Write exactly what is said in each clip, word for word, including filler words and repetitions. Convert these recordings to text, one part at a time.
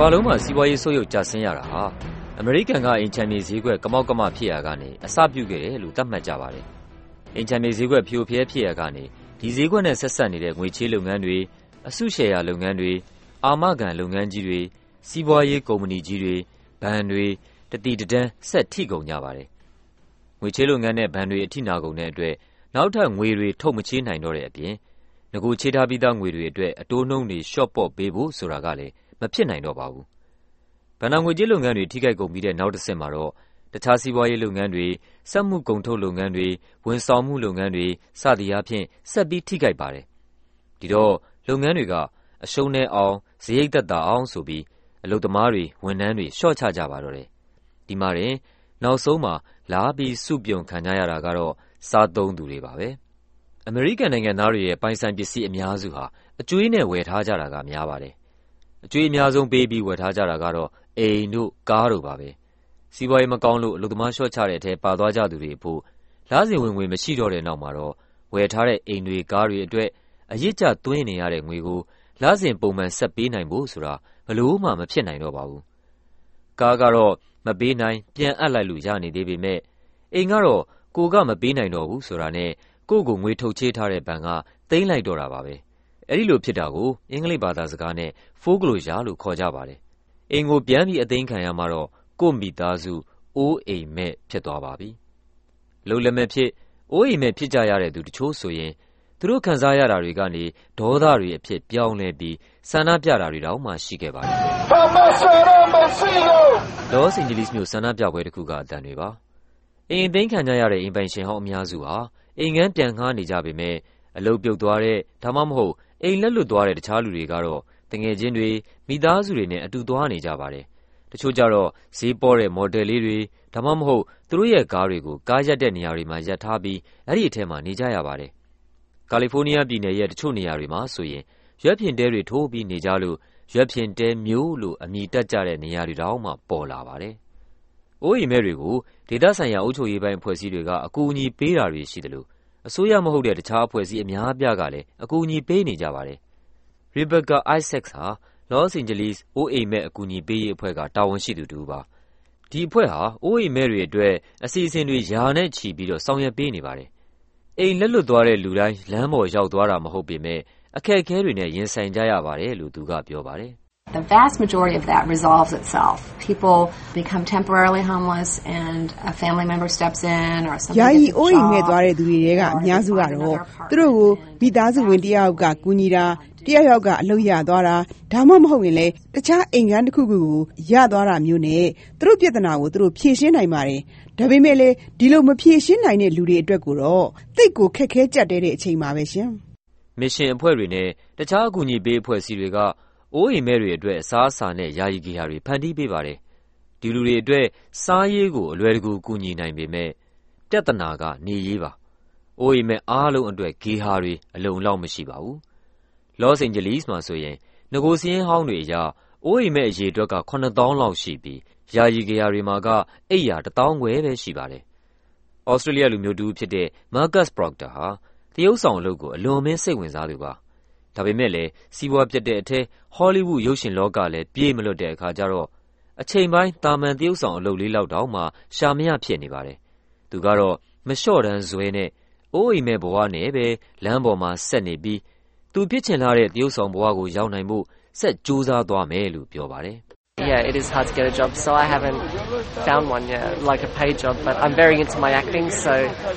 ဘာလုံးမှာစီးပွားရေးဆုတ်ယုတ်ကျဆင်းရတာဟာအမေရိကန်ကအိမ်ခြံမြေဈေးကွက်ကမောက်ကမဖြစ်ရာကနေအစပြုခဲ့တယ်လို့သတ်မှတ်ကြပါတယ်။အိမ်ခြံမြေဈေးကွက်ဖြိုဖျဲဖြစ်ရာကနေဒီဈေးကွက်နဲ့ဆက်စပ်နေတဲ့ငွေချေးလုပ်ငန်းတွေအစုရှယ်ယာလုပ်ငန်းတွေအာမခံလုပ်ငန်းကြီးတွေစီးပွားရေးကုမ္ပဏီကြီးတွေဘဏ်တွေတတိတန်းဆက်ထိကုန်ကြပါတယ်။ငွေချေးလုပ်ငန်းနဲ့ဘဏ်တွေအထိနာကုန်တဲ့အတွက်နောက်ထပ်ငွေတွေထုတ်မချေးနိုင်တော့တဲ့အပြင်ငကိုချေးထားပြီးသားငွေတွေအတွက်အတိုးနှုန်းတွေရှော့ပေါ့ပေးဖို့ဆိုတာကလည်းမဖြစ်နိုင်တော့ပါဘူး။ဘဏ္ဍာငွေကြေးလုပ်ငန်းတွေထိခိုက်ကုန်ပြီးတဲ့နောက်တစ်ဆင့်မှာတော့တခြားစီးပွားရေးလုပ်ငန်းတွေစက်မှုကုန်ထုတ်လုပ်ငန်းတွေဝန်ဆောင်မှုလုပ်ငန်းတွေစသည်အားဖြင့်ဆက်ပြီးထိခိုက်ပါတယ်။ဒီတော့လုပ်ငန်းတွေကအရှုံးနဲ့အောင်စရိတ်သက်သာအောင်ဆိုပြီးအလုပ်သမားတွေဝန်ထမ်းတွေရှော့ချကြပါတော့တယ်။ဒီမှာရင်နောက်ဆုံးမှာလာပြီးစုပြုံခံကြရတာကတော့စားသုံးသူတွေပါပဲ။အမေရိကန်နိုင်ငံသားတွေရဲ့ပိုင်ဆိုင်ပစ္စည်းအများစုဟာအကြွေးနဲ့ဝယ်ထားကြတာကများပါတယ်။အကြွေးအများဆုံးပေးပြီးဝယ်ထားကြတာကတော့အိမ်တို့ကားတို့ပါပဲ။စီးပွားရေးမကောင်းလို့အလုပ်သမားလျှော့ချတဲ့အထဲပါသွားကြသူတွေအဖို့လစဉ်ဝင်ငွေမရှိတော့တဲ့နောက်မှာတော့ဝယ်ထားတဲ့အိမ်တွေကားတွေအတွက်အရစ်ကျသွင်းနေရတဲ့ငွေကိုလစဉ်ပုံမှန်ဆက်ပေးနိုင်ဖို့ဆိုတာဘလို့မှမဖြစ်နိုင်တော့ပါဘူး။ကားကတော့မပေးနိုင်ပြန်အပ်လိုက်လို့ရနေသေးပေမဲ့အိမ်ကတော့ကိုကမပေးနိုင်တော့ဘူးဆိုတာနဲ့ကိုကိုငွေထုတ်ချေးထားတဲ့ဘဏ်ကသိမ်းလိုက်တော့တာပါပဲ။အဲဒီလိုဖြစ်တာကိုအင်္ဂလိပ်ဘာသာစကားနဲ့ foreclosure လို့ခေါ်ကြပါတယ်။အိမ်ကိုပြန်ပြီးအသိမ်းခံရမှာတော့ကိုယ့်မိသားစုအိုးအိမ်မဲ့ဖြစ်သွားပါပြီ။လုံလက်မဲ့ဖြစ်အိုးအိမ်မဲ့ဖြစ်ကြရတဲ့သူတချို့ဆိုရင်သူတို့ခံစားရတာတွေကနေဒေါသတွေအဖြစ်ပြောင်းလဲပြီးဆန္ဒပြတာတွေတောင်မှရှိခဲ့ပါတယ်။လော့စ်အိန်ဂျလိစ်မြို့ဆန္ဒပြပွဲတစ်ခုကအတန်တွေပါ။အိမ်သိမ်းခံကြရတဲ့အိမ်ပိုင်ရှင်ဟောင်းအများစုဟာအိမ်ငန်းပြန်ငှားနေကြပေမဲ့အလုပ်ပြုတ်သွားတဲ့ဒါမှမဟုတ်အိမ်လက်လွတ်သွားတဲ့တခြားလူတွေကတော့တငယ်ချင်းတွေမိသားစုတွေနဲ့အတူသွားနေကြပါတယ်။တချို့ကြတော့ဈေးပေါ်တဲ့မော်ဒယ်လေးတွေဒါမှမဟုတ်သူတို့ရဲ့ကားတွေကိုကားရပ်တဲ့နေရာတွေမှာရပ်ထားပြီးအဲ့ဒီအထဲမှာနေကြရပါတယ်။ကာလီဖိုးနီးယားပြည်နယ်ရဲ့တချို့နေရာတွေမှာဆိုရင်ရွက်ဖျင်တဲတွေထိုးပြီးနေကြလို့ရွက်ဖျင်တဲမျိုးလို့အမည်တက်ကြတဲ့နေရာတွေတောင်မှပေါ်လာပါတယ်။အိုးအိမ်မဲတွေကိုဒေသဆိုင်ရာအုပ်ချုပ်ရေးပိုင်းအဖွဲ့အစည်းတွေကအကူအညီပေးတာတွေရှိတယ်လို့အစိုးရမဟုတ်တဲ့တခြားအဖွဲ့အစည်းအများအပြားကလည်းအကူအညီပေးနေကြပါတယ်။ Rebecca Isaacs ဟာလော့စ်အိန်ဂျလိစ်အိုးအိမ်မဲအကူအညီပေးရေးအဖွဲ့ကတာဝန်ရှိသူတူပါ။ဒီအဖွဲ့ဟာအိုးအိမ်မဲတွေအတွက်အစီအစဉ်တွေယာနဲ့ချီပြီးတော့ဆောင်ရွက်ပေးနေပါတယ်။အိမ်လက်လွတ်သွားတဲ့လူတိုင်းလမ်းပေါ်ရောက်သွားတာမဟုတ်ပေမဲ့အခက်အခဲတွေနဲ့ရင်ဆိုင်ကြရပါတယ်လို့သူကပြောပါတယ်။ The vast majority of that resolves itself. People become temporarily homeless and a family member steps in or somebody gets a job. ယာယီအိုးအိမ်မဲ့သွားတဲ့သူတွေကအများစုကတော့သူတို့ကိုမိသားစုဝင်တယောက်ကကူညီတာတယောက်ယောက်ကအလုပ်ရသွားတာဒါမှမဟုတ်ရင်လေတခြားအိမ်ကန်းတစ်ခုခုကိုရသွားတာမျိုးနဲ့သူတို့ပြဿနာကိုသူတို့ဖြေရှင်းနိုင်ပါတယ်။ဒါပေမဲ့လေဒီလိုမဖြေရှင်းနိုင်တဲ့လူတွေအတွက်ကိုတော့သိတ်ကိုခက်ခဲကြက်တဲ့အချိန်ပါပဲရှင်။မစ်ရှင်အဖွဲ့တွေနဲ့တခြားအကူအညီပေးအဖွဲ့အစည်းတွေကအိုးအိမ်မဲတွေအတွက်အစားအစာနဲ့ယာယီဂေဟာတွေဖန်တီးပေးပါတယ်။ဒီလူတွေအတွက်စားရေးကိုအလွယ်တကူကူညီနိုင်ပေမဲ့ပြဿနာကနေရေးပါ။အိုးအိမ်မဲအားလုံးအတွက်ဂေဟာတွေအလုံအလောက်မရှိပါဘူး။ လော့စ်အိန်ဂျလိစ်မှာဆိုရင်ငကိုစင်းဟောင်းတွေအရအိုးအိမ်မဲအရေအတွက်ကခုနှစ်သောင်းလောက်ရှိပြီးယာယီဂေဟာတွေမှာကအိပ်ရာတစ်သောင်းခွဲပဲရှိပါတယ်။ဩစတြေးလျလူမျိုးတူဖြစ်တဲ့ Marcus Proctor ဟာတရုတ်ဆောင်အလုပ်ကိုအလွန်မင်းစိတ်ဝင်စားသူပါ။ဒါပေမဲ့လည်းစီးပွားပြတ်တဲ့အထက်ဟောလိဝုဒ်ရုပ်ရှင်လောကလည်းပြေးမလွတ်တဲ့အခါကျတော့အချိန်ပိုင်းတာမန်တရုတ်ဆောင်အလုပ်လေးလောက်တောင်မှရှာမရဖြစ်နေပါတယ်။သူကတော့မလျှော့တန်းဇွဲနဲ့အိုးအိမ်မဲ့ဘဝနဲ့ပဲလမ်းပေါ်မှာဆက်နေပြီးသူဖြစ်ချင်လာတဲ့တရုတ်ဆောင်ဘဝကိုရောက်နိုင်ဖို့ဆက်ကြိုးစားသွားမယ်လို့ပြောပါတယ်။ Yeah, it is hard to get a job, so I haven't found one yet, like a paid job, but I'm very into my acting, so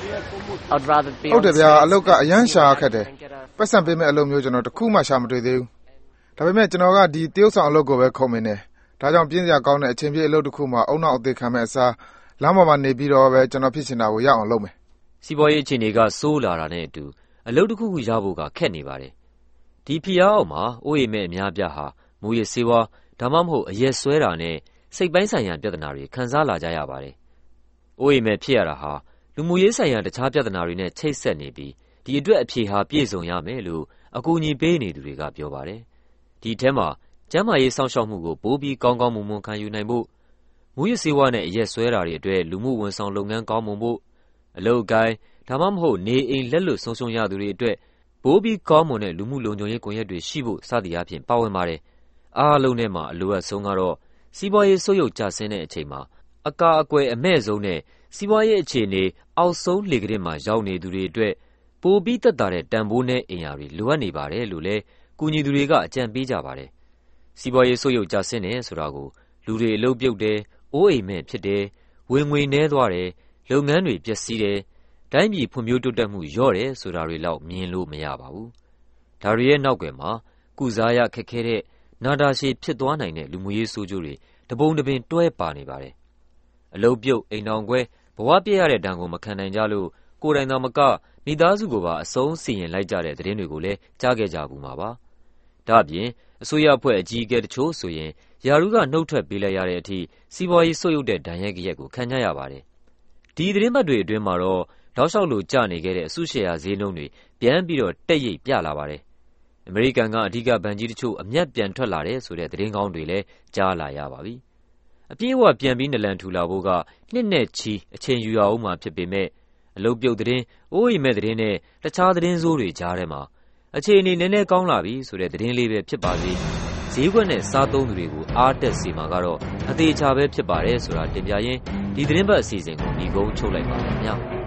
I'd rather be on stage. ဟုတ်တယ်ဗျာအလုပ်ကအရန်ရှာခက်တယ်။ပတ်စံပေးမဲ့အလုပ်မျိုးကျွန်တော်တခုမှရှာမတွေ့သေးဘူး။ဒါပေမဲ့ကျွန်တော်ကဒီတရုတ်ဆောင်အလုပ်ကိုပဲခုံမနေ။ဒါကြောင့်ပြင်းစရာကောင်းတဲ့အချိန်ပြည့်အလုပ်တစ်ခုမှအုံနောက်အသေးခံမဲ့အစားလမ်းပေါ်မှာနေပြီးတော့ပဲကျွန်တော်ဖြစ်ချင်တာကိုရအောင်လုပ်မယ်။စီးပွားရေးအခြေအနေကစိုးလာတာနဲ့အတူအလုပ်တစ်ခုခုရဖို့ကခက်နေပါတယ်။ဒီဖိအားအောက်မှာအိုးအိမ်မဲ့အများပြားဟာမူရစ်ဆေးဝါးဒါမှမဟုတ်အရက်ဆွဲတာနဲ့စိတ်ပိုင်းဆိုင်ရာပြဿနာတွေခံစားလာကြရပါတယ်။အိုးအိမ်မဲ့ဖြစ်ရတာဟာလူမှုရေးဆိုင်ရာတခြားပြဿနာတွေနဲ့ချိတ်ဆက်နေပြီးဒီအတွက်အဖြေဟာပြည့်စုံရမယ်လို့အကူအညီပေးနေသူတွေကပြောပါတယ်။ဒီအထဲမှာကျန်းမာရေးစောင့်ရှောက်မှုကိုပိုပြီးကောင်းကောင်းမွန်မွန်ခံယူနိုင်ဖို့မူရစ်ဆေးဝါးနဲ့အရက်ဆွဲတာတွေအတွက်လူမှုဝန်ဆောင်လုပ်ငန်းကောင်းမွန်ဖို့အလုပ်အကိုင်းဒါမှမဟုတ်နေအိမ်လက်လွတ်ဆုံးရှုံးရသူတွေအတွက်ပိုပြီးကောင်းမွန်တဲ့လူမှုလုံခြုံရေးကွန်ရက်တွေရှိဖို့စသည်အားဖြင့်ပါဝင်ပါတယ်။အားလုံးထဲမှာအလိုအပ်ဆုံးကတော့စီးပွားရေးဆုတ်ယုတ်ကျဆင်းတဲ့အချိန်မှာအကာအကွယ်အမဲ့ဆုံးနဲ့စီးပွားရေးအခြေအနေအောက်ဆုံးလေကရစ်မှာရောက်နေသူတွေအတွက်ပိုပြီးသက်သာတဲ့တန်ဖိုးနဲ့အင်အားတွေလိုအပ်နေပါတယ်လို့လည်းကူညီသူတွေကအကြံပေးကြပါတယ်။စီးပွားရေးဆုတ်ယုတ်ကျဆင်းတယ်ဆိုတာကိုလူတွေအလုပ်ပြုတ်တယ်၊အိုးအိမ်မဲ့ဖြစ်တယ်၊ဝင်ငွေနည်းသွားတယ်၊လုပ်ငန်းတွေပျက်စီးတယ်၊တိုင်းပြည်ဖွံ့ဖြိုးတိုးတက်မှုလျော့တယ်ဆိုတာတွေလောက်မြင်လို့မရပါဘူး။ဒါတွေရဲ့နောက်ကွယ်မှာကုစားရခက်ခဲတဲ့နာတာရှည်ဖြစ်သွားနိုင်တဲ့လူမှုရေးဆိုးကျိုးတွေတပုံတပင်တွဲပါနေပါတယ်။အလုပ်ပြုတ်အိမ်ထောင်ခွဲဘဝပြည့်ရတဲ့ဒဏ်ကိုမခံနိုင်ကြလို့ကိုယ်တိုင်သာမကမိသားစုကိုပါအဆုံးစီရင်လိုက်ကြတဲ့သတင်းတွေကိုလည်းကြားခဲ့ကြဘူးမှာပါ။ဒါ့အပြင်အစိုးရအဖွဲ့အကြီးအကဲတချို့ဆိုရင်ယာရုကနှုတ်ထွက်ပေးလိုက်ရတဲ့အထိစီးပွားရေးဆုတ်ယုတ်တဲ့ဒဏ်ရိုက်ဂယက်ကိုခံကြရပါတယ်။ဒီသတင်းပတ်တွေအတွင်းမှာတော့တောက်လျှောက်လိုကျနေခဲ့တဲ့အစုရှယ်ယာဈေးနှုန်းတွေပြန်ပြီးတော့တက်ရိပ်ပြလာပါတယ်။အမေရိကန်ကအဓိကဘဏ်ကြီးတချို့အမြတ်ပြန်ထွက်လာတယ်ဆိုတဲ့သတင်းကောင်းတွေလည်းကြားလာရပါပြီ။အပြည့်အဝပြန်ပြီးနလန်ထူလာဖို့ကနှစ်နဲ့ချီအချိန်ယူရအောင်မှဖြစ်ပေမဲ့အလုပ်ပြုတ်သတင်း၊အိုးအိမ်မဲ့သတင်းနဲ့တခြားသတင်းဆိုးတွေကြားထဲမှာအခြေအနေနည်းနည်းကောင်းလာပြီဆိုတဲ့သတင်းလေးပဲဖြစ်ပါစေ။ဈေးကွက်နဲ့စားသုံးသူတွေကိုအားတက်စေမှာကတော့အသေးချာပဲဖြစ်ပါတယ်ဆိုတာတင်ပြရင်းဒီသတင်းပတ်အစီအစဉ်ကိုညီကုန်းချုပ်လိုက်ပါမယ်ခင်ဗျာ။